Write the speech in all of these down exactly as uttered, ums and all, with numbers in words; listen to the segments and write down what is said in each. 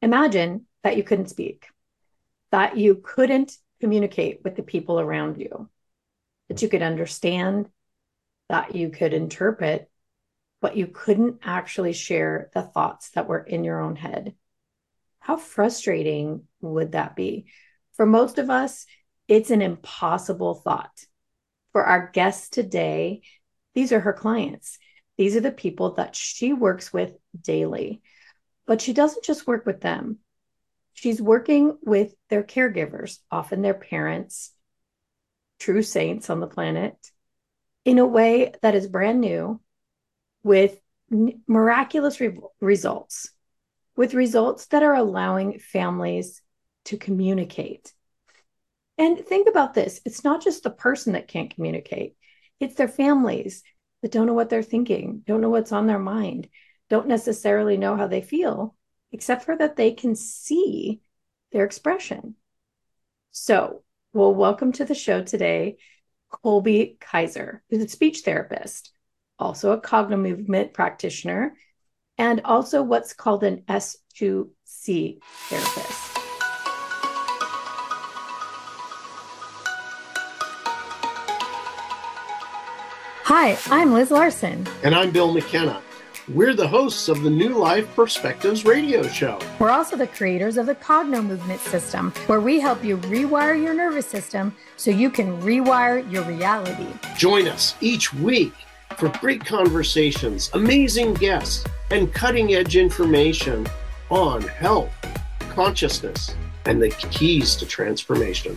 Imagine that you couldn't speak, that you couldn't communicate with the people around you, that you could understand, that you could interpret, but you couldn't actually share the thoughts that were in your own head. How frustrating would that be? For most of us, it's an impossible thought. For our guest today, these are her clients. These are the people that she works with daily. But she doesn't just work with them. She's working with their caregivers, often their parents, true saints on the planet, in a way that is brand new, with miraculous re- results, with results that are allowing families to communicate. And think about this, it's not just the person that can't communicate, it's their families that don't know what they're thinking, don't know what's on their mind, don't necessarily know how they feel, except for that they can see their expression. So, well, welcome to the show today, Colby Kaiser, who's a speech therapist, also a cognitive practitioner, and also what's called an S two C therapist. Hi, I'm Liz Larson. And I'm Bill McKenna. We're the hosts of the New Life Perspectives radio show. We're also the creators of the Cogno Movement System, where we help you rewire your nervous system so you can rewire your reality. Join us each week for great conversations, amazing guests, and cutting-edge information on health, consciousness, and the keys to transformation.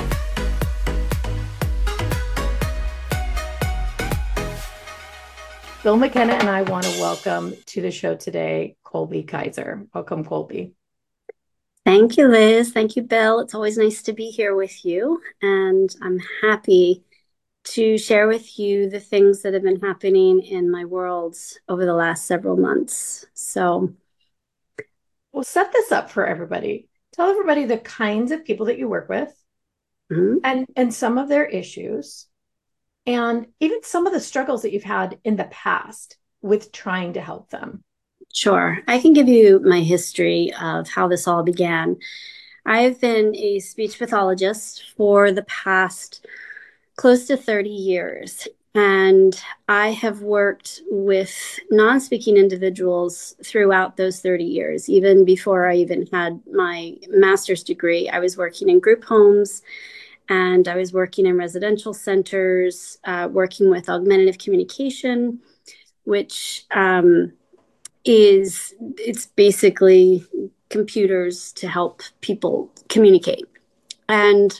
Bill McKenna and I want to welcome to the show today, Colby Kaiser. Welcome, Colby. Thank you, Liz. Thank you, Bill. It's always nice to be here with you. And I'm happy to share with you the things that have been happening in my world over the last several months. So we'll set this up for everybody. Tell everybody the kinds of people that you work with, mm-hmm. and, and some of their issues, and even some of the struggles that you've had in the past with trying to help them. Sure. I can give you my history of how this all began. I've been a speech pathologist for the past close to thirty years, and I have worked with non-speaking individuals throughout those thirty years. Even before I even had my master's degree, I was working in group homes, and I was working in residential centers, uh, working with augmentative communication, which um, is, it's basically computers to help people communicate. And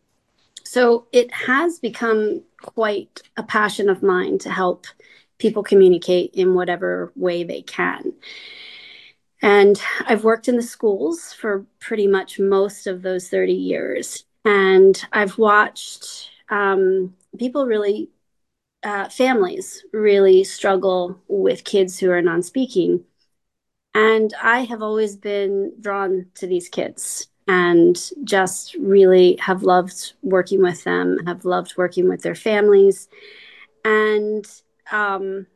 so it has become quite a passion of mine to help people communicate in whatever way they can. And I've worked in the schools for pretty much most of those thirty years. And I've watched um, people really, uh, families really struggle with kids who are non-speaking. And I have always been drawn to these kids and just really have loved working with them, have loved working with their families. And, um,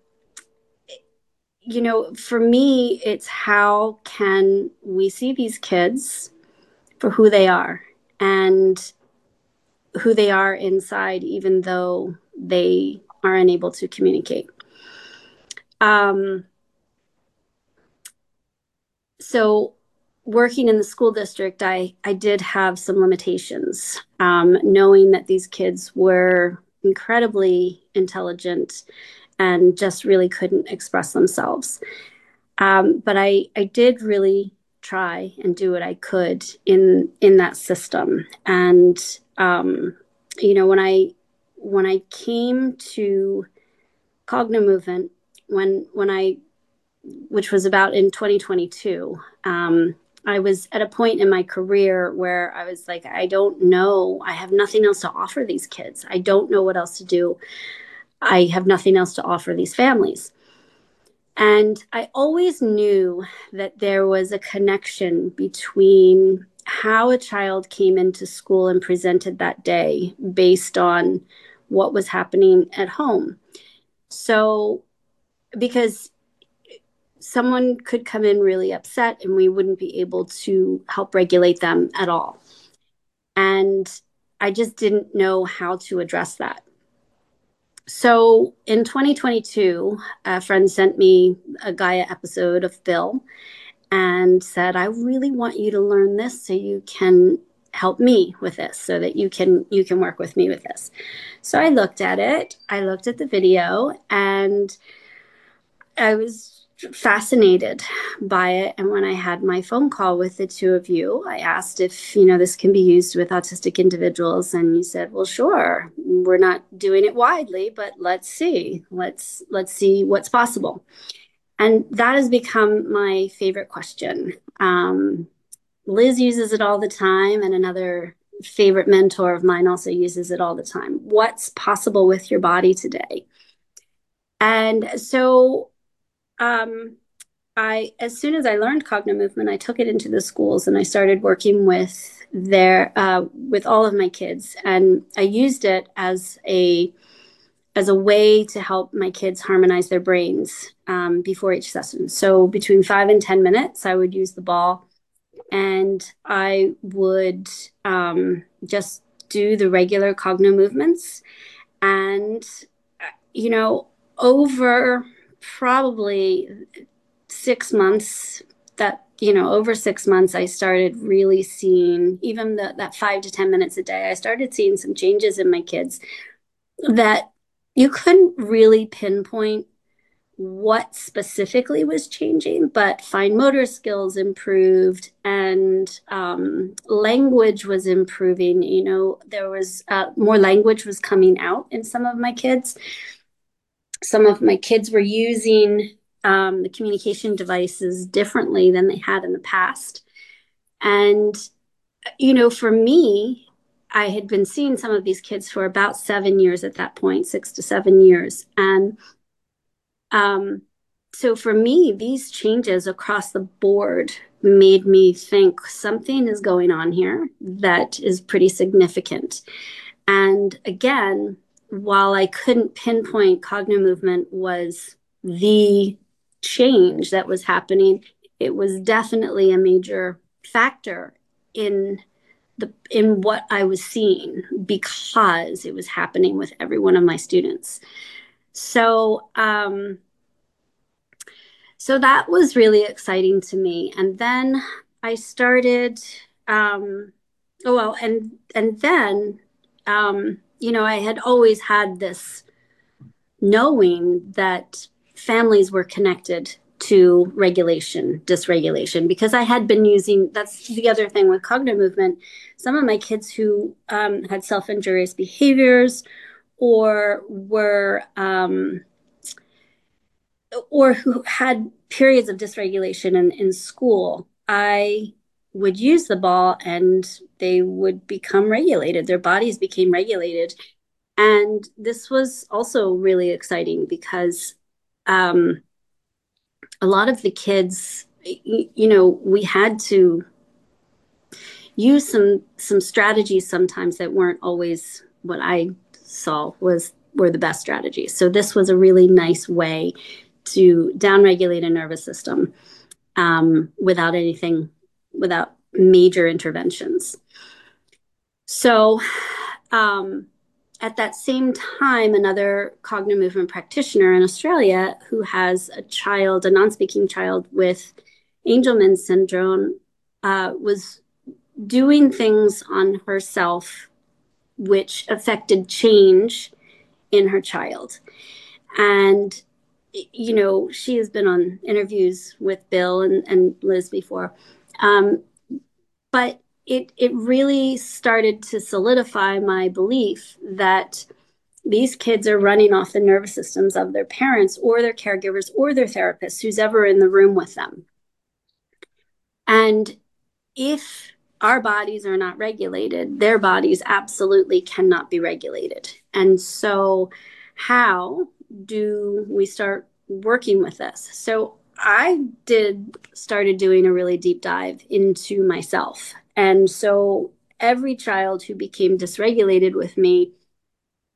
you know, for me, it's how can we see these kids for who they are and who they are inside, even though they are unable to communicate. Um, so working in the school district, I, I did have some limitations, um, knowing that these kids were incredibly intelligent and just really couldn't express themselves. Um, but I, I did really try and do what I could in in that system. And um, you know, when I when I came to Cogno Movement, when when I, which was about in twenty twenty-two, um, I was at a point in my career where I was like, I don't know, I have nothing else to offer these kids. I don't know what else to do. I have nothing else to offer these families. And I always knew that there was a connection between how a child came into school and presented that day based on what was happening at home. So, because someone could come in really upset and we wouldn't be able to help regulate them at all. And I just didn't know how to address that. So in twenty twenty-two, a friend sent me a Gaia episode of Bill and said, I really want you to learn this so you can help me with this, so that you can you can work with me with this. So I looked at it, I looked at the video, and I was fascinated by it. And when I had my phone call with the two of you, I asked if, you know, this can be used with autistic individuals. And you said, well, sure, we're not doing it widely, but let's see, let's, let's see what's possible. And that has become my favorite question. Um, Liz uses it all the time. And another favorite mentor of mine also uses it all the time. What's possible with your body today? And so Um, I, as soon as I learned Cogno Movement, I took it into the schools and I started working with their, uh, with all of my kids. And I used it as a, as a way to help my kids harmonize their brains, um, before each session. So between five and ten minutes, I would use the ball and I would, um, just do the regular Cogno movements. And, you know, over probably six months that, you know, over six months, I started really seeing even the, that five to ten minutes a day, I started seeing some changes in my kids that you couldn't really pinpoint what specifically was changing, but fine motor skills improved and um, language was improving. You know, there was uh, more language was coming out in some of my kids. Some of my kids were using um, the communication devices differently than they had in the past. And, you know, for me, I had been seeing some of these kids for about seven years at that point, six to seven years. And um, so for me, these changes across the board made me think something is going on here that is pretty significant. And again, while I couldn't pinpoint Cogno Movement was the change that was happening, it was definitely a major factor in the in what I was seeing because it was happening with every one of my students. So um, so that was really exciting to me. And then I started um, oh well, and and then um, you know, I had always had this knowing that families were connected to regulation, dysregulation, because I had been using, that's the other thing with Cogno Movement. Some of my kids who um, had self-injurious behaviors or were, um, or who had periods of dysregulation in, in school, I would use the ball and they would become regulated. Their bodies became regulated. And this was also really exciting because um, a lot of the kids, you know, we had to use some some strategies sometimes that weren't always what I saw was were the best strategies. So this was a really nice way to downregulate a nervous system um, without anything, without major interventions. So um, at that same time, another Cogno Movement practitioner in Australia who has a child, a non-speaking child with Angelman syndrome, uh, was doing things on herself which affected change in her child. And, you know, she has been on interviews with Bill and, and Liz before. Um, but it, it really started to solidify my belief that these kids are running off the nervous systems of their parents or their caregivers or their therapists, who's ever in the room with them. And if our bodies are not regulated, their bodies absolutely cannot be regulated. And so how do we start working with this? So I did started doing a really deep dive into myself. And so every child who became dysregulated with me,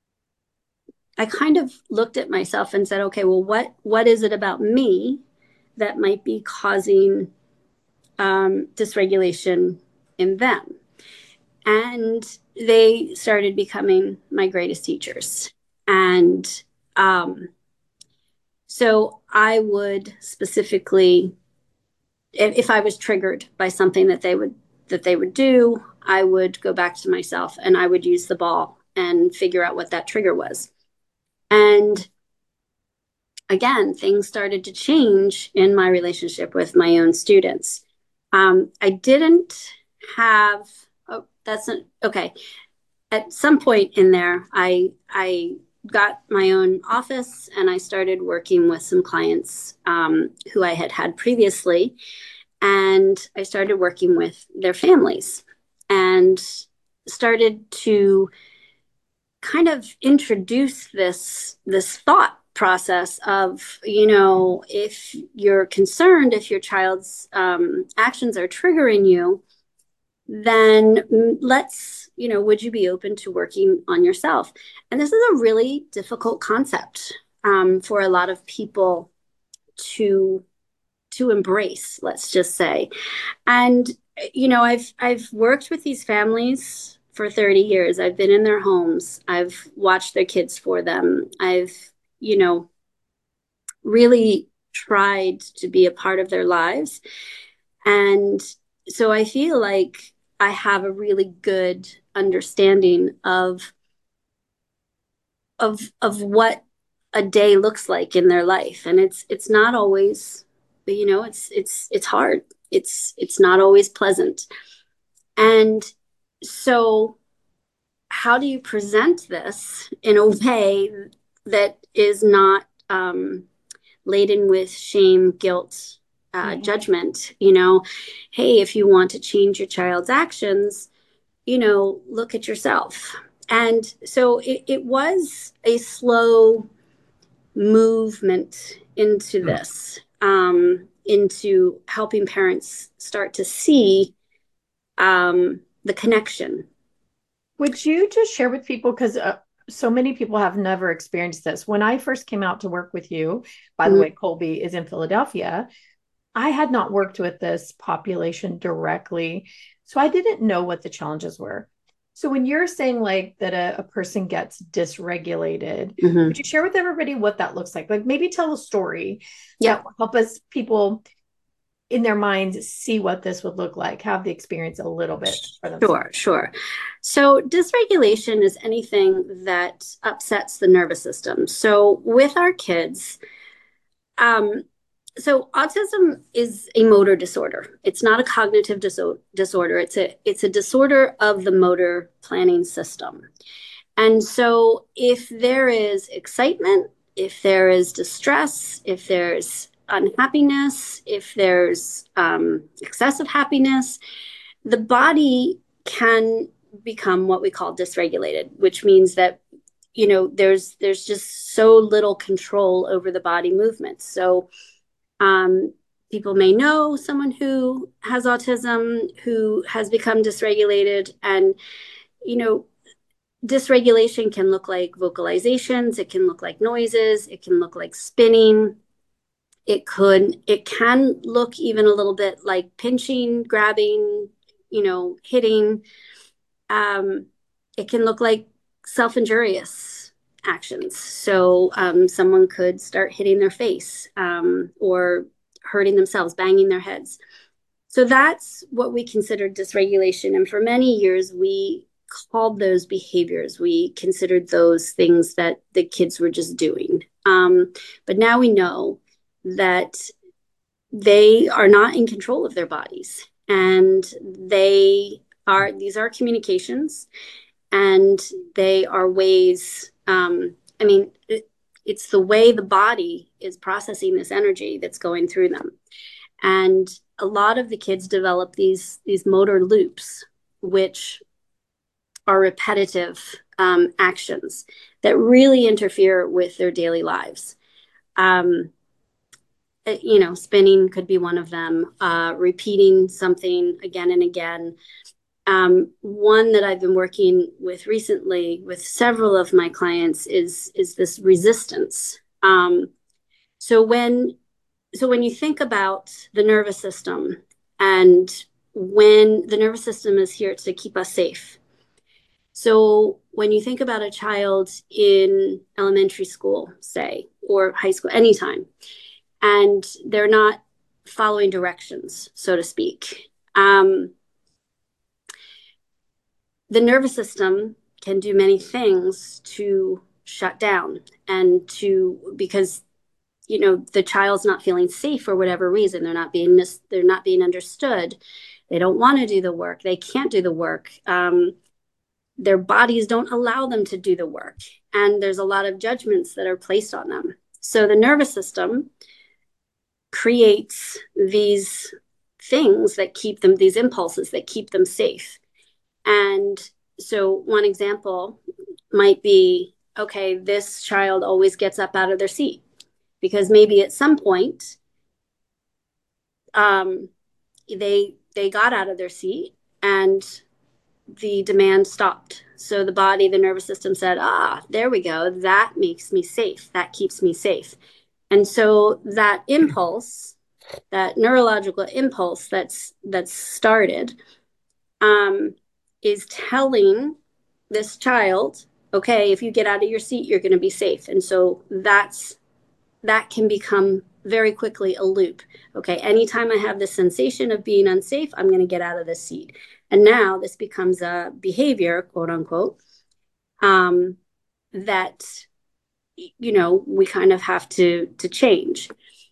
I kind of looked at myself and said, okay, well, what what is it about me that might be causing um, dysregulation in them. And they started becoming my greatest teachers. And um, so I would specifically, if, if I was triggered by something that they would that they would do, I would go back to myself and I would use the ball and figure out what that trigger was. And again, things started to change in my relationship with my own students. Um, I didn't have, oh, that's not, okay. At some point in there, I, I got my own office and I started working with some clients um, who I had had previously. And I started working with their families and started to kind of introduce this, this thought process of, you know, if you're concerned, if your child's um, actions are triggering you, then let's, you know, would you be open to working on yourself? And this is a really difficult concept um, for a lot of people to to embrace, let's just say. And, you know, I've I've worked with these families for thirty years. I've been in their homes. I've watched their kids for them. I've, you know, really tried to be a part of their lives. And so I feel like I have a really good understanding of of of what a day looks like in their life. And it's it's not always, you know, it's it's it's hard. It's it's not always pleasant. And so how do you present this in a way that is not um, laden with shame, guilt, uh, mm-hmm. judgment? You know, hey, if you want to change your child's actions, you know, look at yourself. And so it, it was a slow movement into this, um, into helping parents start to see um, the connection. Would you just share with people, because uh, so many people have never experienced this. When I first came out to work with you, by mm-hmm. the way, Colby is in Philadelphia, I had not worked with this population directly, so I didn't know what the challenges were. So when you're saying like that a, a person gets dysregulated, mm-hmm. would you share with everybody what that looks like? Like maybe tell a story yeah. that will help us, people in their minds, see what this would look like, have the experience a little bit for themselves. Sure, sure. So dysregulation is anything that upsets the nervous system. So with our kids, um, so autism is a motor disorder. It's not a cognitive diso- disorder. It's a it's a disorder of the motor planning system. And so if there is excitement, if there is distress, if there's unhappiness, if there's um, excessive happiness, the body can become what we call dysregulated, which means that, you know, there's there's just so little control over the body movements. So Um, people may know someone who has autism, who has become dysregulated. And, you know, dysregulation can look like vocalizations. It can look like noises. It can look like spinning. It could, it can look even a little bit like pinching, grabbing, you know, hitting. Um, it can look like self-injurious actions. So um, someone could start hitting their face um, or hurting themselves, banging their heads. So that's what we consider dysregulation. And for many years, we called those behaviors. We considered those things that the kids were just doing. Um, but now we know that they are not in control of their bodies. And they are, these are communications, and they are ways Um, I mean, it, it's the way the body is processing this energy that's going through them. And a lot of the kids develop these, these motor loops, which are repetitive um, actions that really interfere with their daily lives. Um, you know, spinning could be one of them, uh, repeating something again and again. Um, one that I've been working with recently with several of my clients is, is this resistance. Um, so when so when you think about the nervous system, and when the nervous system is here to keep us safe. So when you think about a child in elementary school, say, or high school, anytime, and they're not following directions, so to speak, um, the nervous system can do many things to shut down and to, because you know the child's not feeling safe for whatever reason. They're not being mis- they're not being understood. They don't want to do the work. They can't do the work. Um, their bodies don't allow them to do the work, and there's a lot of judgments that are placed on them. So the nervous system creates these things that keep them, these impulses that keep them safe. And so one example might be, okay, this child always gets up out of their seat, because maybe at some point um, they they got out of their seat and the demand stopped. So the body, the nervous system said, ah, there we go. That makes me safe. That keeps me safe. And so that impulse, that neurological impulse that's that's started, um, is telling this child, okay, if you get out of your seat, you're going to be safe. And so that's that can become very quickly a loop. Okay, anytime I have the sensation of being unsafe, I'm going to get out of the seat. And now this becomes a behavior, quote unquote, um, that, you know, we kind of have to, to change.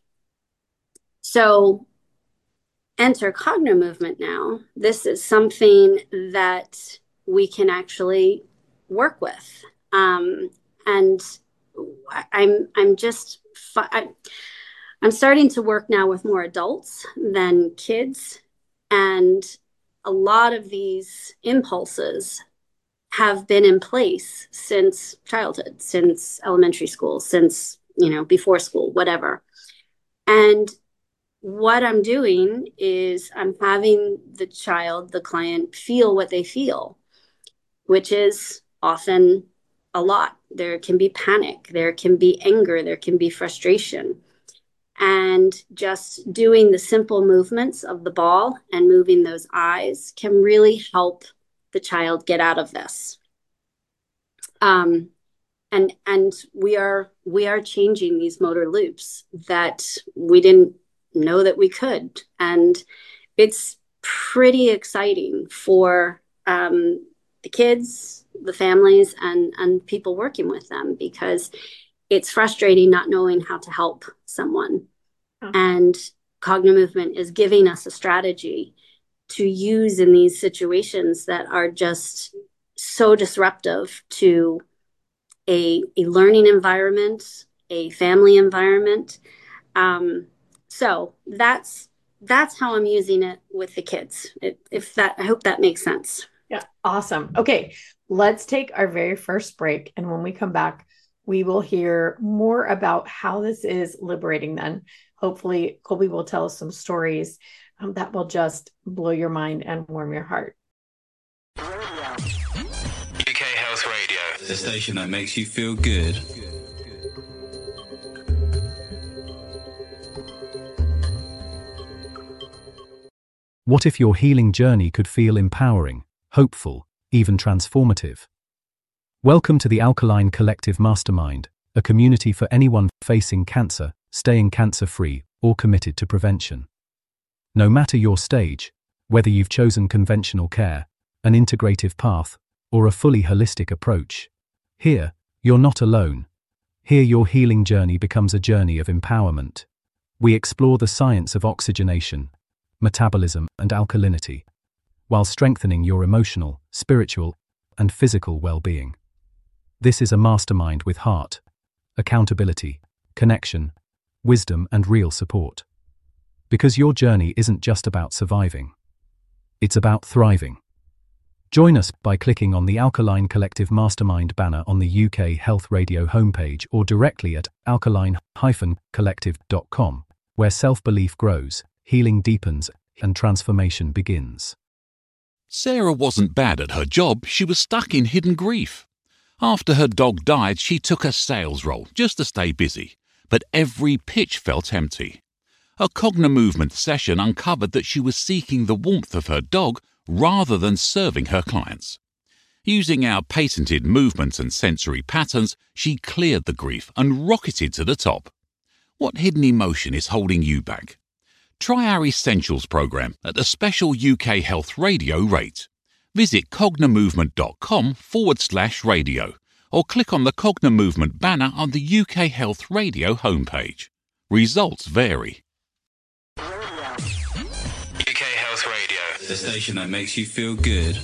So enter cognitive movement now. This is something that we can actually work with. Um, and I'm, I'm just, I, I'm starting to work now with more adults than kids. And a lot of these impulses have been in place since childhood, since elementary school, since, you know, before school, whatever. And what I'm doing is I'm having the child, the client, feel what they feel, which is often a lot. There can be panic, there can be anger, there can be frustration. And just doing the simple movements of the ball and moving those eyes can really help the child get out of this. Um, and and we are we are changing these motor loops that we didn't know that we could. And it's pretty exciting for um, the kids, the families, and, and people working with them, because it's frustrating not knowing how to help someone. Oh. And cognitive movement is giving us a strategy to use in these situations that are just so disruptive to a, a learning environment, a family environment. Um, so that's that's how I'm using it with the kids. It, if that, I hope that makes sense. Yeah, awesome. Okay, let's take our very first break, and when we come back, we will hear more about how this is liberating. Then, hopefully, Colby will tell us some stories um, that will just blow your mind and warm your heart. U K Health Radio, the station that makes you feel good. What if your healing journey could feel empowering, hopeful, even transformative? Welcome to the Alkaline Collective Mastermind, a community for anyone facing cancer, staying cancer-free, or committed to prevention. No matter your stage, whether you've chosen conventional care, an integrative path, or a fully holistic approach, here, you're not alone. Here your healing journey becomes a journey of empowerment. We explore the science of oxygenation, metabolism, and alkalinity, while strengthening your emotional, spiritual, and physical well-being. This is a mastermind with heart, accountability, connection, wisdom, and real support. Because your journey isn't just about surviving. It's about thriving. Join us by clicking on the Alkaline Collective Mastermind banner on the U K Health Radio homepage or directly at alkaline dash collective dot com, where self-belief grows, healing deepens, and transformation begins. Sarah wasn't bad at her job, she was stuck in hidden grief. After her dog died, she took a sales role just to stay busy, but every pitch felt empty. A Cognimovement session uncovered that she was seeking the warmth of her dog rather than serving her clients. Using our patented movements and sensory patterns, she cleared the grief and rocketed to the top. What hidden emotion is holding you back? Try our Essentials program at a special U K Health Radio rate. Visit cognimovement.com forward slash radio or click on the Cognimovement banner on the U K Health Radio homepage. Results vary. U K Health Radio, the station that makes you feel good.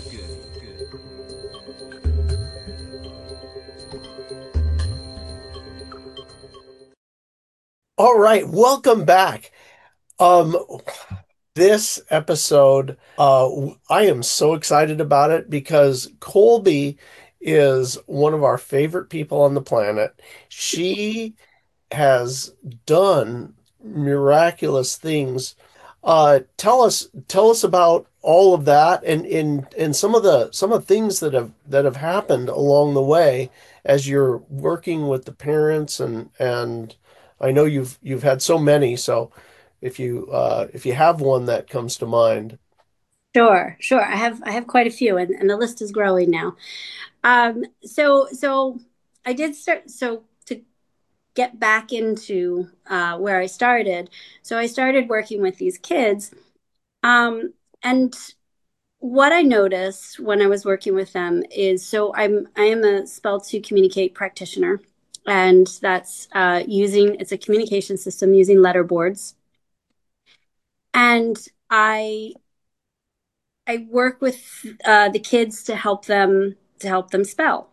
All right, welcome back. Um, this episode, uh, I am so excited about it because Colby is one of our favorite people on the planet. She has done miraculous things. Uh, tell us, tell us about all of that and, and, and some of the, some of the things that have, that have happened along the way as you're working with the parents and, and I know you've, you've had so many. So if you, uh, if you have one that comes to mind. Sure, sure. I have, I have quite a few and, and the list is growing now. Um, so, so I did start, so to get back into, uh, where I started. So I started working with these kids. Um, and what I noticed when I was working with them is, so I'm, I am a Spell to Communicate practitioner, and that's, uh, using, it's a communication system using letter boards. And I, I work with, uh, the kids to help them, to help them spell.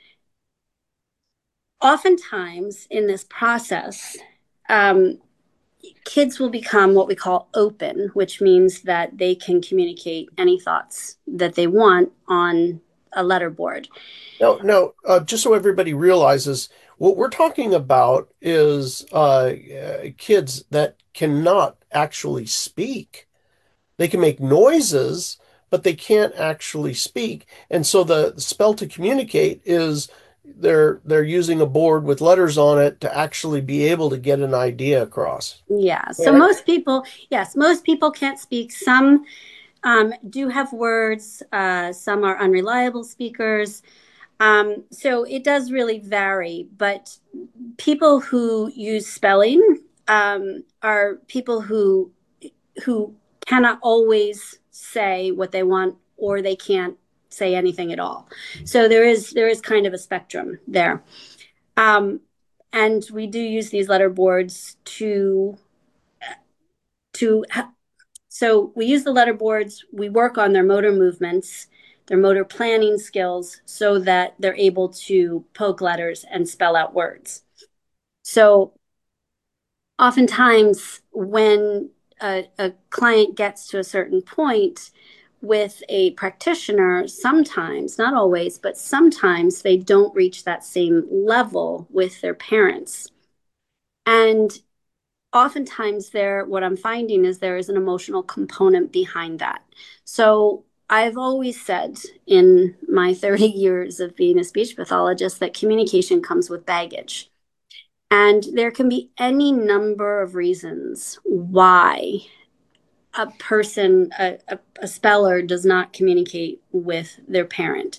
Oftentimes in this process, um, kids will become what we call open, which means that they can communicate any thoughts that they want on a letter board. No, no, uh, just so everybody realizes, what we're talking about is uh, uh, kids that cannot actually speak. They can make noises, but they can't actually speak. And so the spell to communicate is they're they're using a board with letters on it to actually be able to get an idea across. Yeah. So most people, yes, most people can't speak. Some um, do have words. Uh, some are unreliable speakers. Um, so it does really vary. But people who use spelling um, are people who who cannot always say what they want, or they can't say anything at all. So there is there is kind of a spectrum there. Um, and we do use these letter boards to to so we use the letter boards, we work on their motor movements, their motor planning skills, so that they're able to poke letters and spell out words. So oftentimes when a, a client gets to a certain point with a practitioner, sometimes, not always, but sometimes they don't reach that same level with their parents. And oftentimes there, what I'm finding is there is an emotional component behind that. So I've always said in my thirty years of being a speech pathologist that communication comes with baggage. And there can be any number of reasons why a person, a, a, a speller does not communicate with their parent.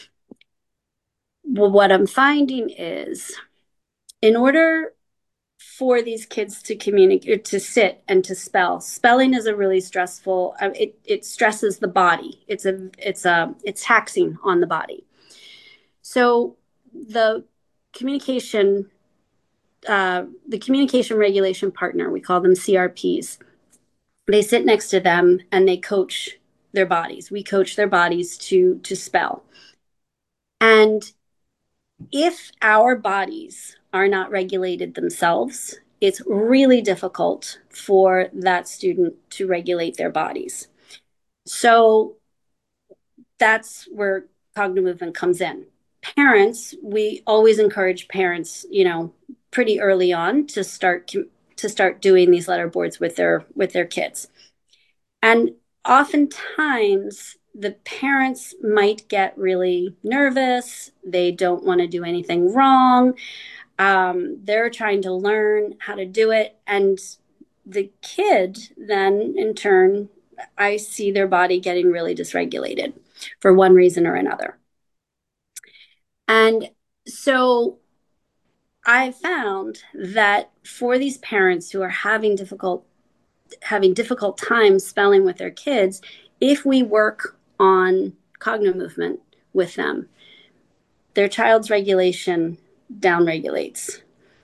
Well, what I'm finding is in order for these kids to communicate, to sit and to spell, spelling is a really stressful, uh, it, it stresses the body. It's a, it's a, it's taxing on the body. So the communication, uh, the communication regulation partner, we call them C R Ps, they sit next to them and they coach their bodies. We coach their bodies to, to spell. And if our bodies are not regulated themselves, it's really difficult for that student to regulate their bodies. So that's where Cognimovement comes in. Parents, we always encourage parents, you know, pretty early on to start to start doing these letter boards with their with their kids. And oftentimes the parents might get really nervous. They don't want to do anything wrong. Um, they're trying to learn how to do it. And the kid then, in turn, I see their body getting really dysregulated for one reason or another. And so I found that for these parents who are having difficult having difficult times spelling with their kids, if we work on cogno movement with them, their child's regulation downregulates.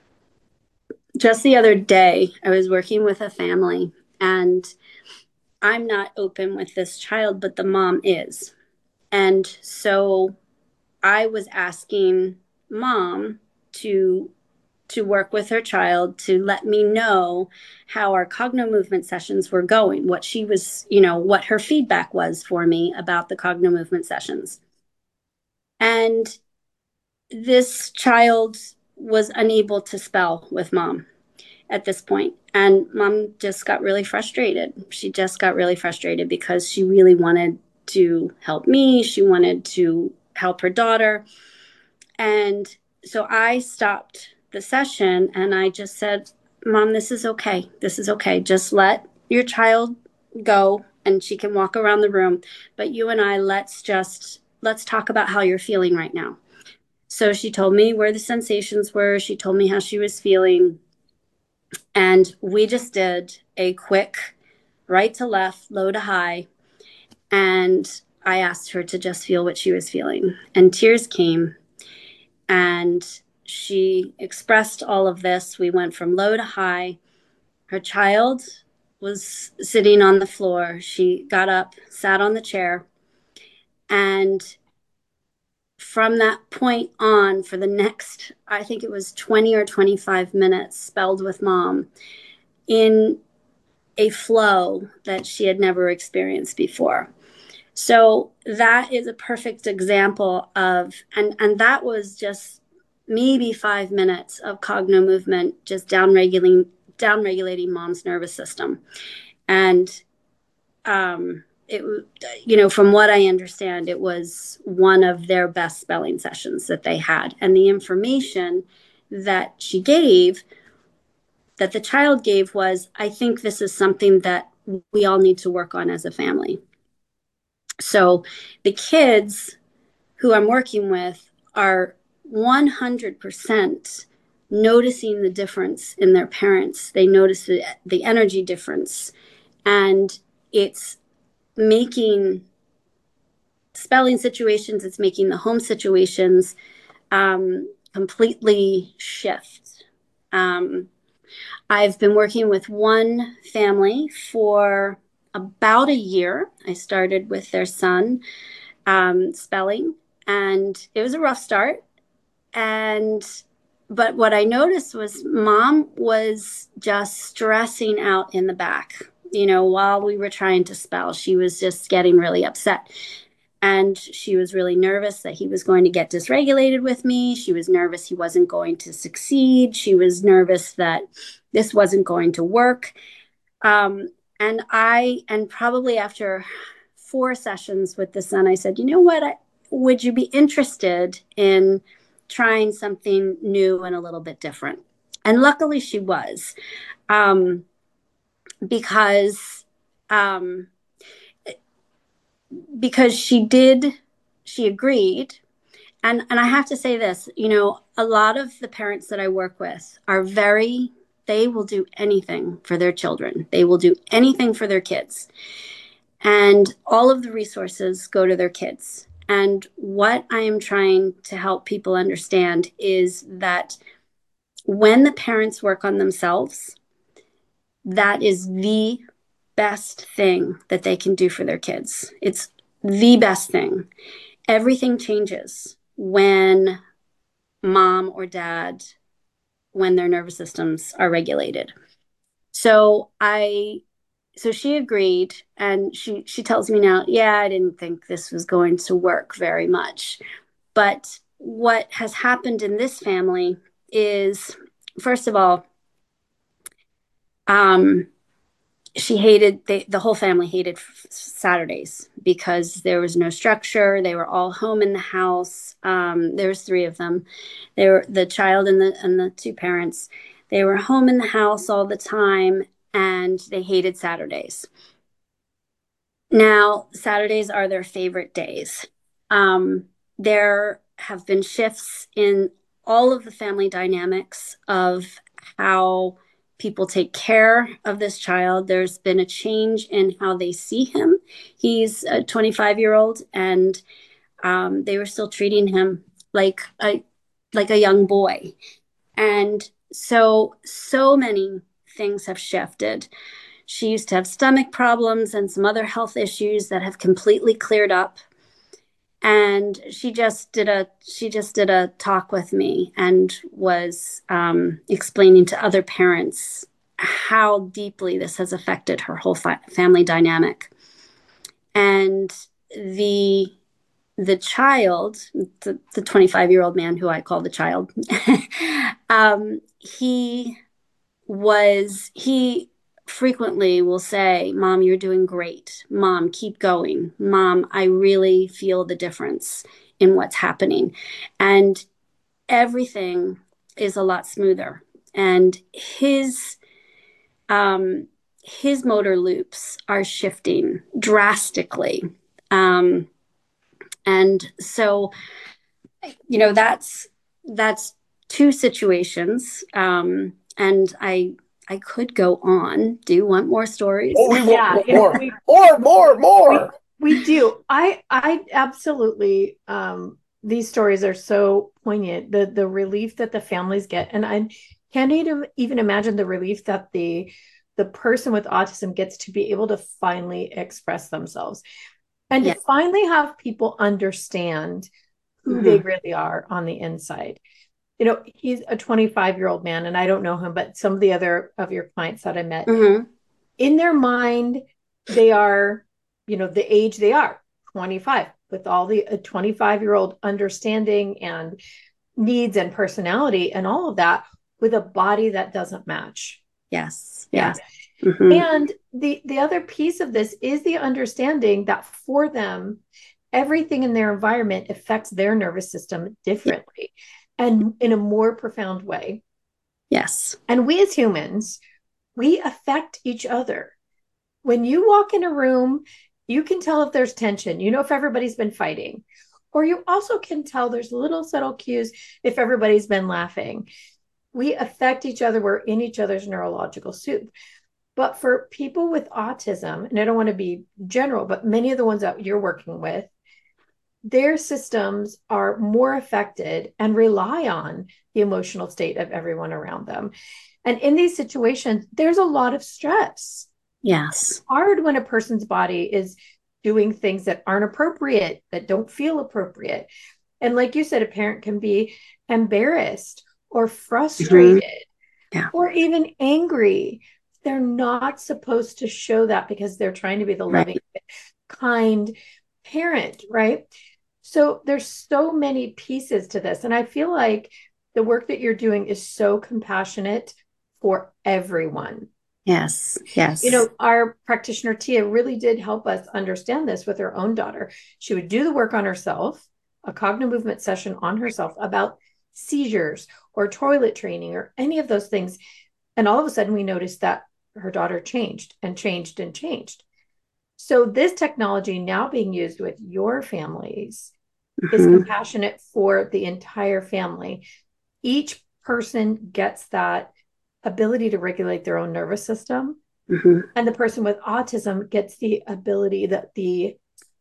Just the other day, I was working with a family, and I'm not open with this child, but the mom is. And so I was asking mom to to work with her child to let me know how our cogno movement sessions were going, what she was, you know, what her feedback was for me about the cogno movement sessions. And this child was unable to spell with mom at this point. And mom just got really frustrated. She just got really frustrated because she really wanted to help me. She wanted to help her daughter. And so I stopped the session and I just said, Mom, this is okay. This is okay. Just let your child go and she can walk around the room. But you and I, let's just, let's talk about how you're feeling right now. So she told me where the sensations were. She told me how she was feeling. And we just did a quick right to left, low to high. And I asked her to just feel what she was feeling. And tears came. And she expressed all of this. We went from low to high. Her child was sitting on the floor. She got up, sat on the chair. And from that point on, for the next, I think it was twenty or twenty-five minutes, spelled with mom in a flow that she had never experienced before. So that is a perfect example of, and, and that was just maybe five minutes of cogno movement, just downregulating, downregulating mom's nervous system. And, um, it, you know, from what I understand, it was one of their best spelling sessions that they had. And the information that she gave, that the child gave, was, I think this is something that we all need to work on as a family. So the kids who I'm working with are one hundred percent noticing the difference in their parents. They notice the, the energy difference, and it's making spelling situations, it's making the home situations um, completely shift. Um, I've been working with one family for about a year. I started with their son um, spelling, and it was a rough start. And but what I noticed was mom was just stressing out in the back. You know, while we were trying to spell, she was just getting really upset. And she was really nervous that he was going to get dysregulated with me. She was nervous he wasn't going to succeed. She was nervous that this wasn't going to work. Um, and I, and probably after four sessions with the son, I said, you know what, I, would you be interested in trying something new and a little bit different? And luckily she was, um, because, um, because she did, she agreed. And, and I have to say this, you know, a lot of the parents that I work with are very, they will do anything for their children. They will do anything for their kids. And all of the resources go to their kids. And what I am trying to help people understand is that when the parents work on themselves, that is the best thing that they can do for their kids. It's the best thing. Everything changes when mom or dad, when their nervous systems are regulated. So I, so she agreed, and she, she tells me now, yeah, I didn't think this was going to work very much. But what has happened in this family is, first of all, um, she hated, they, the whole family hated Saturdays because there was no structure. They were all home in the house. Um, there was three of them. They were the child and the, and the two parents. They were home in the house all the time. and they hated Saturdays. Now, Saturdays are their favorite days. Um, there have been shifts in all of the family dynamics of how people take care of this child. There's been a change in how they see him. He's a twenty-five year old, and um, they were still treating him like a like a young boy. And so, so many things have shifted. She used to have stomach problems and some other health issues that have completely cleared up. And she just did a she just did a talk with me and was um, explaining to other parents how deeply this has affected her whole fi- family dynamic. And the the child, the, the twenty-five year old man who I call the child, um, he was he frequently will say, "Mom, you're doing great. Mom, keep going. Mom, I really feel the difference in what's happening." And everything is a lot smoother. And his um, his motor loops are shifting drastically. Um, and so, you know, that's that's two situations. Um, and I I could go on. Do you want more stories? Oh, we want Yeah, more, you know, more, we- more, more, more. We, we do. I I absolutely um these stories are so poignant. The the relief that the families get, and I can't even even imagine the relief that the the person with autism gets to be able to finally express themselves and Yeah. to finally have people understand who Mhm. they really are on the inside. You know, he's a twenty-five year old man, and I don't know him, but some of the other of your clients that I met, Mhm. in their mind, they are, you know, the age they are, twenty-five, with all the twenty-five year old understanding and needs and personality and all of that, with a body that doesn't match. Yes. Yeah. Yes. Mhm. And the the other piece of this is the understanding that for them, everything in their environment affects their nervous system differently and in a more profound way. Yes. And we as humans, we affect each other. When you walk in a room, you can tell if there's tension. You know if everybody's been fighting. Or you also can tell there's little subtle cues if everybody's been laughing. We affect each other. We're in each other's neurological soup. But for people with autism, and I don't want to be general, but many of the ones that you're working with, their systems are more affected and rely on the emotional state of everyone around them. And in these situations, there's a lot of stress. Yes. It's hard when a person's body is doing things that aren't appropriate, that don't feel appropriate. And like you said, a parent can be embarrassed or frustrated mm-hmm. yeah. or even angry. They're not supposed to show that because they're trying to be the loving, right. kind parent, right? So there's so many pieces to this. And I feel like the work that you're doing is so compassionate for everyone. Yes. Yes. You know, our practitioner, Tia, really did help us understand this with her own daughter. She would do the work on herself, a cognitive movement session on herself about seizures or toilet training or any of those things. And all of a sudden we noticed that her daughter changed and changed and changed. So this technology now being used with your families mm-hmm. is compassionate for the entire family. Each person gets that ability to regulate their own nervous system. Mm-hmm. And the person with autism gets the ability, that the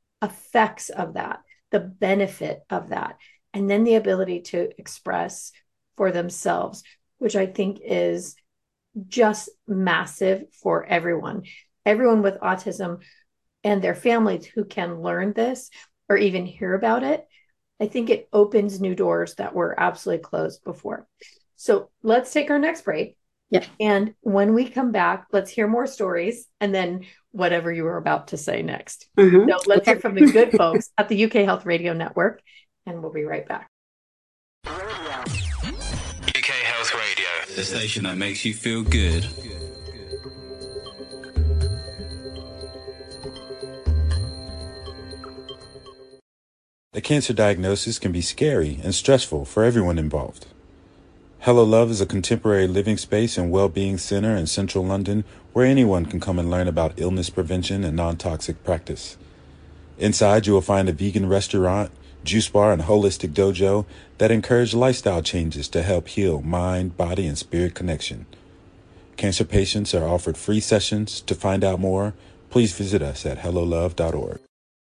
effects of that, the benefit of that, and then the ability to express for themselves, which I think is just massive for everyone. Everyone with autism and their families who can learn this or even hear about it, I think it opens new doors that were absolutely closed before. So let's take our next break. Yeah. And when we come back, let's hear more stories and then whatever you were about to say next. Mm-hmm. So let's hear from the good folks at the U K Health Radio Network, and we'll be right back. U K Health Radio, the station that makes you feel good. A cancer diagnosis can be scary and stressful for everyone involved. Hello Love is a contemporary living space and well-being center in central London where anyone can come and learn about illness prevention and non-toxic practice. Inside, you will find a vegan restaurant, juice bar, and holistic dojo that encourage lifestyle changes to help heal mind, body, and spirit connection. Cancer patients are offered free sessions. To find out more, please visit us at hello love dot org.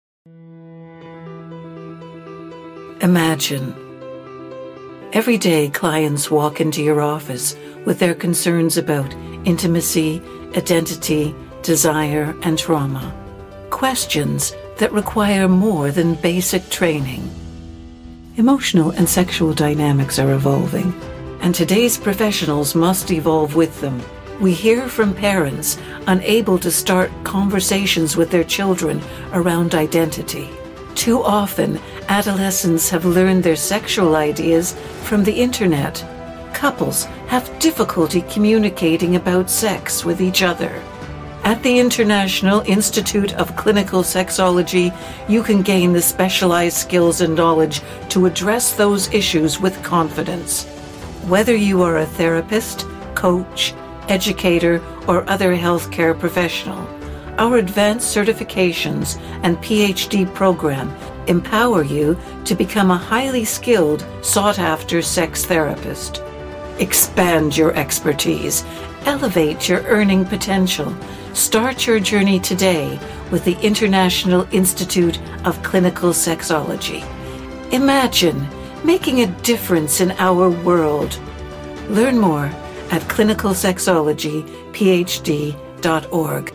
Imagine. Every day, clients walk into your office with their concerns about intimacy, identity, desire, and trauma. Questions that require more than basic training. Emotional and sexual dynamics are evolving, and today's professionals must evolve with them. We hear from parents unable to start conversations with their children around identity. Too often, adolescents have learned their sexual ideas from the internet. Couples have difficulty communicating about sex with each other. At the International Institute of Clinical Sexology, you can gain the specialized skills and knowledge to address those issues with confidence. Whether you are a therapist, coach, educator, or other healthcare professional, our advanced certifications and P H D program empower you to become a highly skilled, sought-after sex therapist. Expand your expertise, elevate your earning potential. Start your journey today with the International Institute of Clinical Sexology. Imagine making a difference in our world. Learn more at clinical sexology p h d dot org.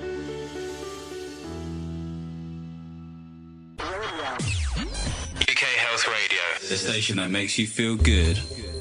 U K Health Radio, the station that makes you feel good.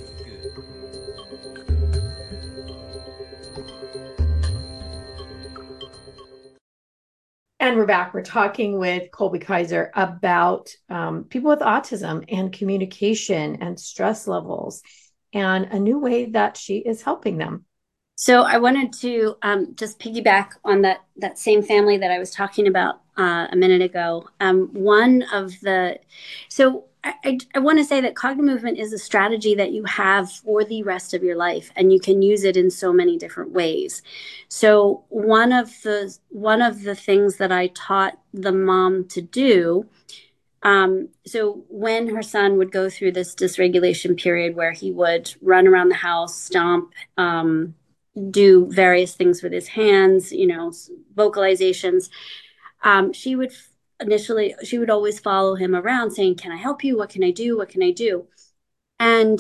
And we're back. We're talking with Colby Kaiser about um, people with autism and communication and stress levels and a new way that she is helping them. So I wanted to um, just piggyback on that that same family that I was talking about uh, a minute ago. Um, one of the, so I, I, I want to say that cognitive movement is a strategy that you have for the rest of your life, and you can use it in so many different ways. So one of the one of the things that I taught the mom to do. Um, so when her son would go through this dysregulation period where he would run around the house, stomp, um, do various things with his hands, you know, vocalizations, um, she would initially, she would always follow him around saying, can I help you? What can I do? What can I do? And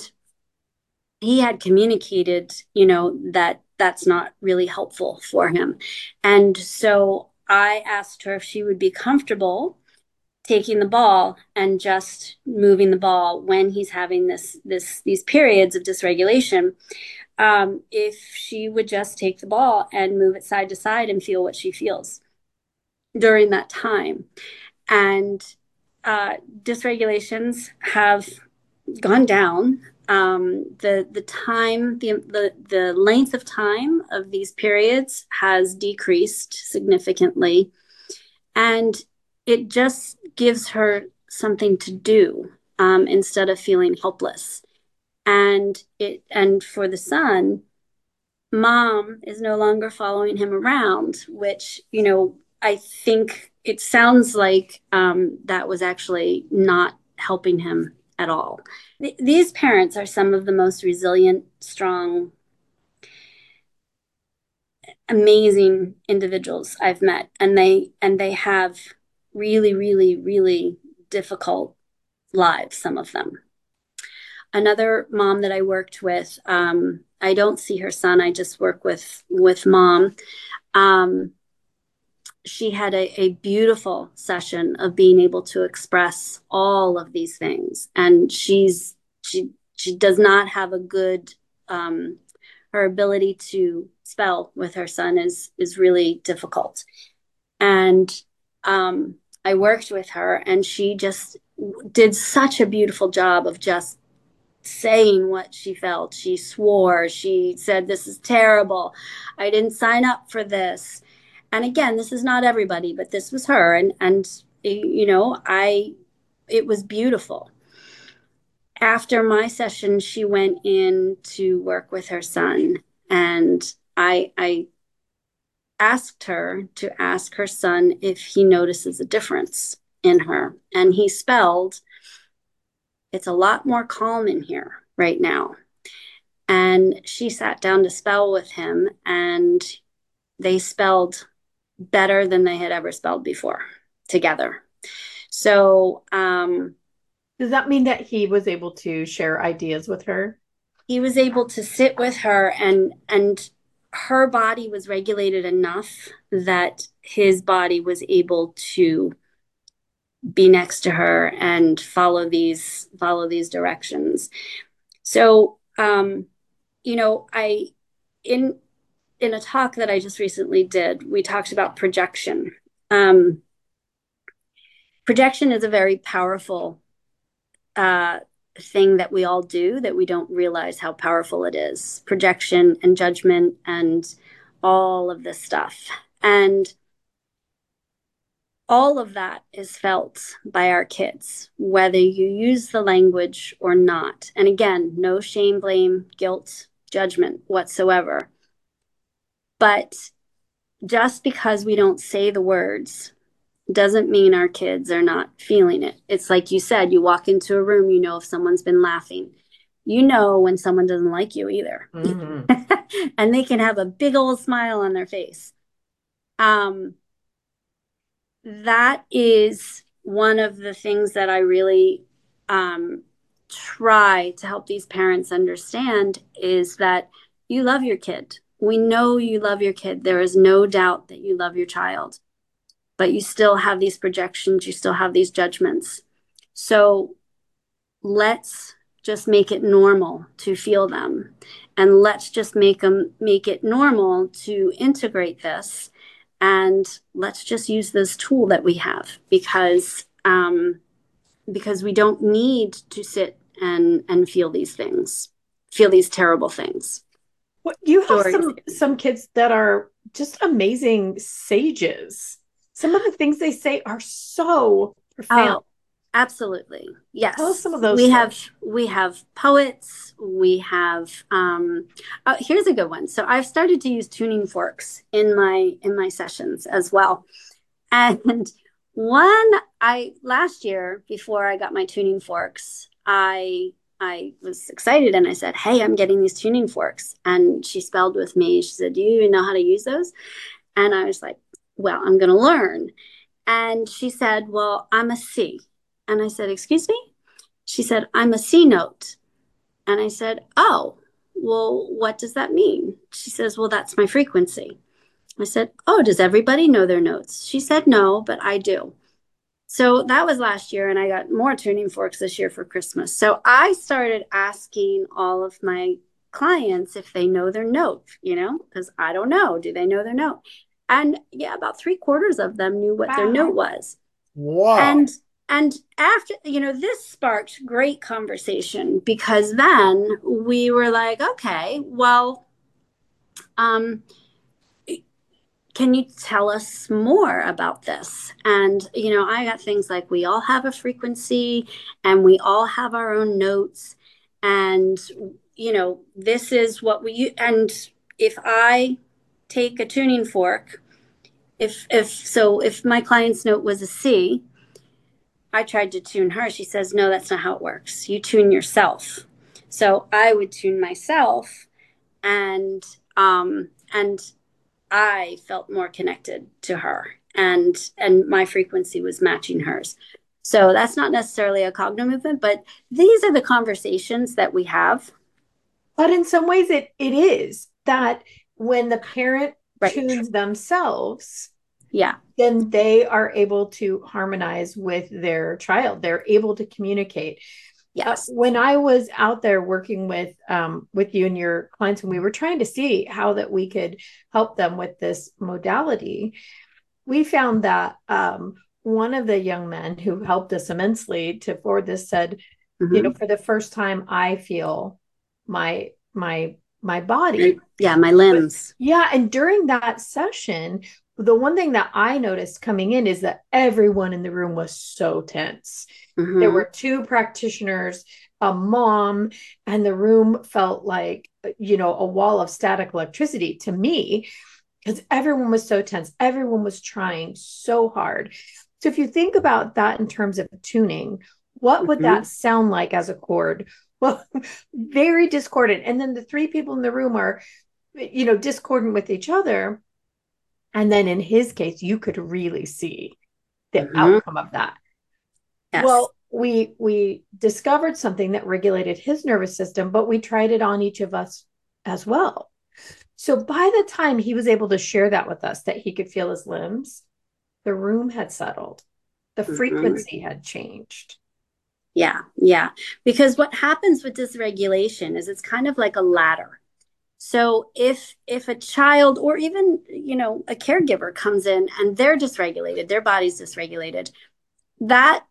he had communicated, you know, that that's not really helpful for him. And so I asked her if she would be comfortable taking the ball and just moving the ball when he's having this, this, these periods of dysregulation. Um, if she would just take the ball and move it side to side and feel what she feels during that time. And uh, dysregulations have gone down. Um, the the time, the, the the length of time of these periods has decreased significantly. And it just gives her something to do um, instead of feeling helpless. And it and for the son, mom is no longer following him around, which, you know, I think it sounds like um, that was actually not helping him at all. Th- these parents are some of the most resilient, strong, amazing individuals I've met, and they and they have really, really, really difficult lives, some of them. Another mom that I worked with, um, I don't see her son, I just work with with mom. Um, she had a, a beautiful session of being able to express all of these things. And she's she she does not have a good um, her ability to spell with her son is is really difficult. And um, I worked with her, and she just did such a beautiful job of just saying what she felt. She swore. She said, "This is terrible. I didn't sign up for this." And again, this is not everybody, but this was her. And, and, you know, I, it was beautiful. after my session, she went in to work with her son, and I, I asked her to ask her son if he notices a difference in her. And he spelled, "It's a lot more calm in here right now." And she sat down to spell with him, and they spelled better than they had ever spelled before together. So, um, does that mean that he was able to share ideas with her? He was able to sit with her, and and her body was regulated enough that his body was able to be next to her and follow these follow these directions. So, um, you know, I in in a talk that I just recently did, we talked about projection. Um, projection is a very powerful uh, thing that we all do that we don't realize how powerful it is. Projection and judgment and all of this stuff. And all of that is felt by our kids, whether you use the language or not. And again, no shame, blame, guilt, judgment whatsoever. But just because we don't say the words doesn't mean our kids are not feeling it. It's like you said, you walk into a room, you know if someone's been laughing. You know when someone doesn't like you either. Mm-hmm. And they can have a big old smile on their face. Um, that is one of the things that I really um, try to help these parents understand, is that you love your kid. We know you love your kid. There is no doubt that you love your child. But you still have these projections, you still have these judgments. So let's just make it normal to feel them. And let's just make them make it normal to integrate this. And let's just use this tool that we have, because um, because we don't need to sit and, and feel these things, feel these terrible things. Well, you have Stories. some some kids that are just amazing sages. Some of the things they say are so profound. Oh, absolutely. Yes. Tell us some of those. We stories. have we have poets. We have um oh, here's a good one. So I've started to use tuning forks in my in my sessions as well. And one I last year, before I got my tuning forks, I I was excited and I said, "Hey, I'm getting these tuning forks." And she spelled with me. She said, "Do you even know how to use those?" And I was like, "Well, I'm going to learn." And she said, "Well, I'm a C." And I said, "Excuse me?" She said, "I'm a C note." And I said, "Oh, well, what does that mean?" She says, "Well, that's my frequency." I said, "Oh, does everybody know their notes?" She said, "No, but I do." So that was last year, and I got more tuning forks this year for Christmas. So I started asking all of my clients if they know their note, you know, because I don't know. Do they know their note? And yeah, about three quarters of them knew what wow. their note was. Wow. And and after, you know, this sparked great conversation, because then we were like, okay, well, um, can you tell us more about this? And, you know, I got things like, we all have a frequency and we all have our own notes. And, you know, this is what we, and if I take a tuning fork, if, if, so if my client's note was a C, I tried to tune her. She says, "No, that's not how it works. You tune yourself." So I would tune myself, and, um, and, I felt more connected to her, and and my frequency was matching hers. So that's not necessarily a cognitive movement, but these are the conversations that we have. But in some ways it it is that when the parent right. tunes themselves, yeah, then they are able to harmonize with their child. They're able to communicate. Yes. Uh, when I was out there working with um, with you and your clients, when we were trying to see how that we could help them with this modality, we found that um, one of the young men who helped us immensely to forward this said, mm-hmm. you know, for the first time, I feel my my my body. Yeah, my limbs. But, yeah, and during that session, the one thing that I noticed coming in is that everyone in the room was so tense. Mm-hmm. There were two practitioners a mom, and the room felt like, you know, a wall of static electricity to me, because everyone was so tense. Everyone was trying so hard. So if you think about that in terms of tuning, what would Mm-hmm. that sound like as a chord? Well, very discordant. And then the three people in the room are, you know, discordant with each other. And then in his case, you could really see the Mm-hmm. outcome of that. Yes. Well, we we discovered something that regulated his nervous system, but we tried it on each of us as well. So by the time he was able to share that with us, that he could feel his limbs, the room had settled. The Mm-hmm. frequency had changed. Yeah, yeah. Because what happens with dysregulation is it's kind of like a ladder. So if if a child or even, you know, a caregiver comes in and they're dysregulated, their body's dysregulated, that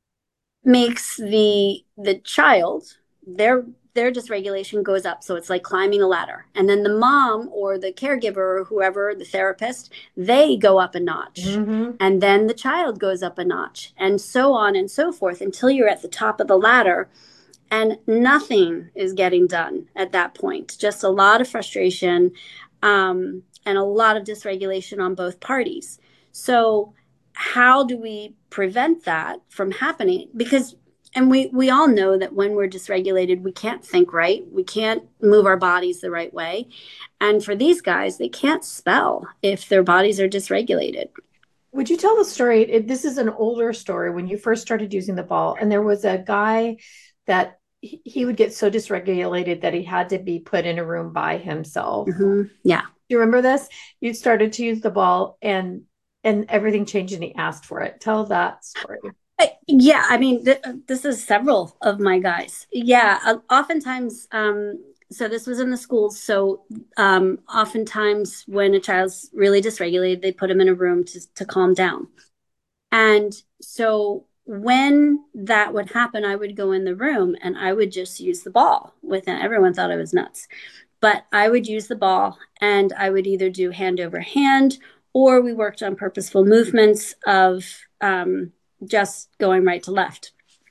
makes the the child, their their dysregulation goes up. So it's like climbing a ladder. And then the mom or the caregiver or whoever, the therapist, they go up a notch. Mm-hmm. And then the child goes up a notch, and so on and so forth until you're at the top of the ladder. And nothing is getting done at that point. Just a lot of frustration um, and a lot of dysregulation on both parties. So how do we prevent that from happening? Because, and we, we all know that when we're dysregulated, we can't think right. We can't move our bodies the right way. And for these guys, they can't spell if their bodies are dysregulated. Would you tell the story? It, this is an older story when you first started using the ball, and there was a guy that he, he would get so dysregulated that he had to be put in a room by himself. Mm-hmm. Yeah. Do you remember this? You started to use the ball, and and everything changed, and he asked for it. Tell that story. Uh, yeah, I mean, th- this is several of my guys. Yeah, uh, oftentimes, um, so this was in the schools. So um, oftentimes when a child's really dysregulated, they put them in a room to, to calm down. And so when that would happen, I would go in the room and I would just use the ball with it. Everyone thought I was nuts. But I would use the ball and I would either do hand over hand, or we worked on purposeful movements of um, just going right to left.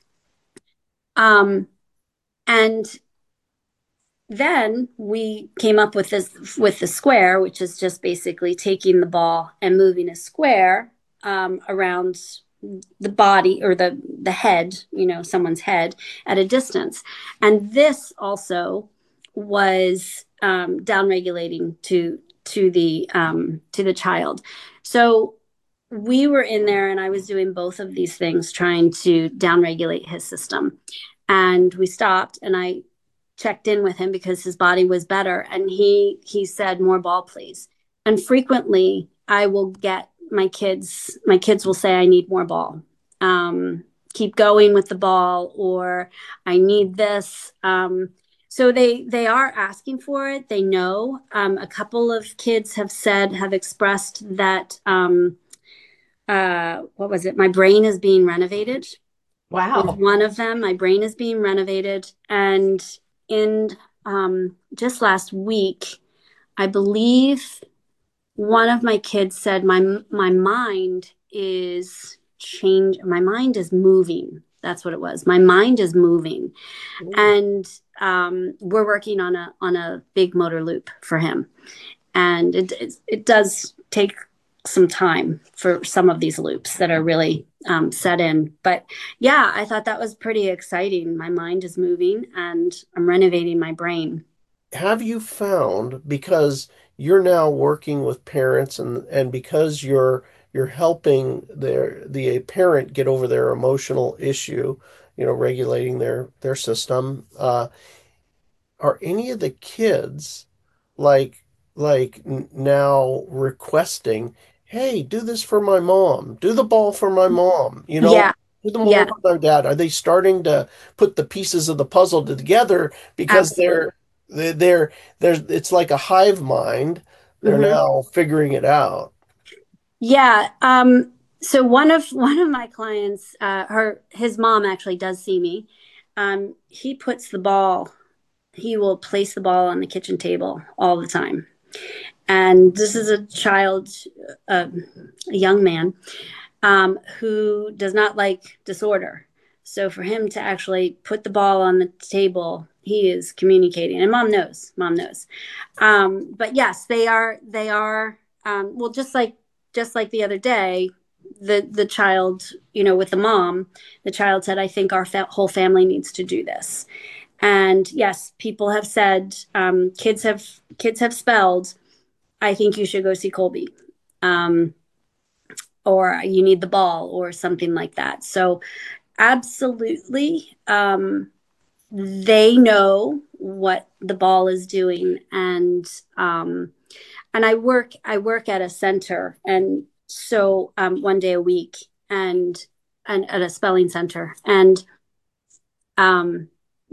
Um, and then we came up with this, with the square, which is just basically taking the ball and moving a square um, around the body or the, the head, you know, someone's head at a distance. And this also was um, down regulating to, to the, um, to the child. So we were in there and I was doing both of these things, trying to downregulate his system. And we stopped and I checked in with him because his body was better. And he, he said, more ball, please. And frequently I will get my kids, my kids will say, I need more ball. Um, keep going with the ball, or I need this. Um, so they, they are asking for it. They know. Um, a couple of kids have said, have expressed that, um, uh, what was it? My brain is being renovated. Wow. With one of them, my brain is being renovated. And in um, just last week, I believe one of my kids said, my, my mind is change. My mind is moving. That's what it was. My mind is moving. Ooh. And um, we're working on a, on a big motor loop for him. And it, it, it does take some time for some of these loops that are really um, set in. But yeah, I thought that was pretty exciting. My mind is moving and I'm renovating my brain. Have you found, because you're now working with parents and, and because you're you're helping their the parent get over their emotional issue, you know, regulating their their system, uh, are any of the kids like like now requesting, hey, do this for my mom, do the ball for my mom, you know, yeah. do the ball yeah. for my dad? Are they starting to put the pieces of the puzzle together because Absolutely. they're they're they're it's like a hive mind. They're mm-hmm. now figuring it out. Yeah. Um, so one of one of my clients, uh, her his mom actually does see me. Um, he puts the ball. He will place the ball on the kitchen table all the time. And this is a child, uh, a young man, um, who does not like disorder. So for him to actually put the ball on the table, he is communicating, and mom knows, mom knows. Um, but yes, they are, they are, um, well, just like, just like the other day, the, the child, you know, with the mom, the child said, I think our fa- whole family needs to do this. And yes, people have said, um, kids have, kids have spelled, I think you should go see Colby. Um, or you need the ball or something like that. So absolutely. Um, they know what the ball is doing. And, um, and I work, I work at a center. And so, um, one day a week and, and at a spelling center, and, um,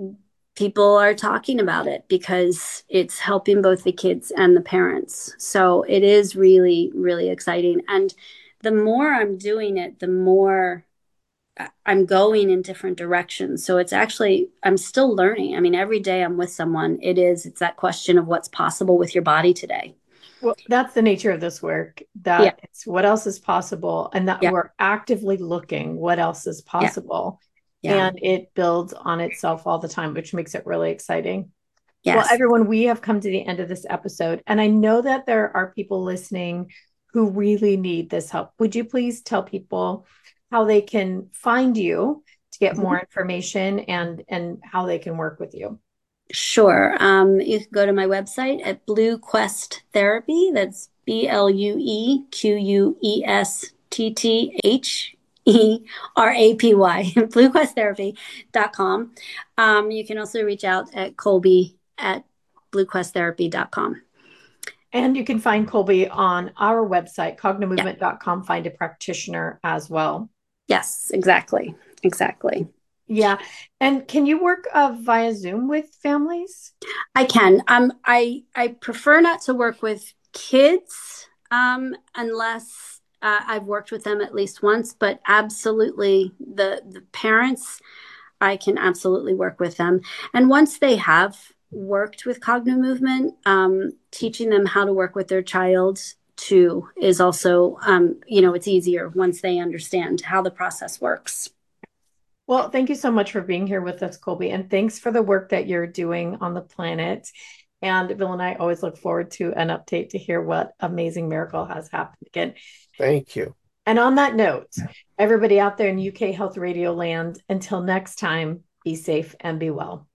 people are talking about it because it's helping both the kids and the parents. So it is really, really exciting. And the more I'm doing it, the more I'm going in different directions. So it's actually, I'm still learning. I mean, every day I'm with someone, it is, it's that question of what's possible with your body today. Well, that's the nature of this work, that Yeah. it's what else is possible, and that Yeah. we're actively looking what else is possible. Yeah. And it builds on itself all the time, which makes it really exciting. Yes. Well, everyone, we have come to the end of this episode, and I know that there are people listening who really need this help. Would you please tell people how they can find you to get Mm-hmm. more information, and and how they can work with you? Sure. Um, you can go to my website at Blue Quest Therapy. That's B L U E Q U E S T T H E R A P Y, blue quest therapy dot com. Um, you can also reach out at Colby at blue quest therapy dot com. And you can find Colby on our website, cogno movement dot com, yeah. Find a practitioner as well. Yes, exactly. Exactly. Yeah. And can you work uh, via Zoom with families? I can. Um, I, I prefer not to work with kids um, unless uh, I've worked with them at least once, but absolutely the, the parents, I can absolutely work with them. And once they have worked with Cogno Movement, um, teaching them how to work with their child too is also, um, you know, it's easier once they understand how the process works. Well, thank you so much for being here with us, Colby. And thanks for the work that you're doing on the planet. And Bill and I always look forward to an update to hear what amazing miracle has happened again. Thank you. And on that note, everybody out there in U K Health Radio land, until next time, be safe and be well.